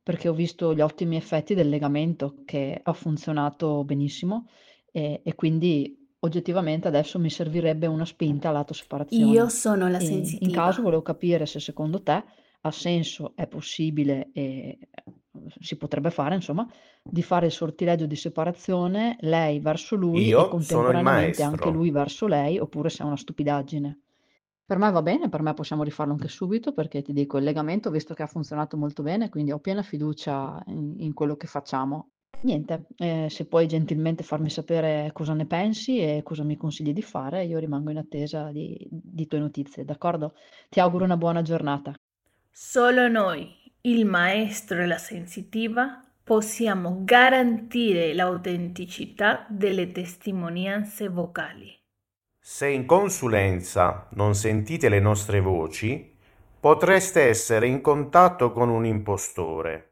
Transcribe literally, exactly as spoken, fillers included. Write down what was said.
perché ho visto gli ottimi effetti del legamento che ha funzionato benissimo e, e quindi oggettivamente adesso mi servirebbe una spinta lato Io separazione. sono la E in caso sensitiva. volevo capire se secondo te ha senso, è possibile e si potrebbe fare, insomma, di fare il sortileggio di separazione lei verso lui e Io sono il contemporaneamente anche lui maestro. verso lei, oppure se è una stupidaggine. Per me va bene, per me possiamo rifarlo anche subito perché ti dico, il legamento, visto che ha funzionato molto bene, quindi ho piena fiducia in, in quello che facciamo. Niente, eh, se puoi gentilmente farmi sapere cosa ne pensi e cosa mi consigli di fare, io rimango in attesa di, di tue notizie, d'accordo? Ti auguro una buona giornata. Solo noi, il maestro e la sensitiva, possiamo garantire l'autenticità delle testimonianze vocali. Se in consulenza non sentite le nostre voci, potreste essere in contatto con un impostore.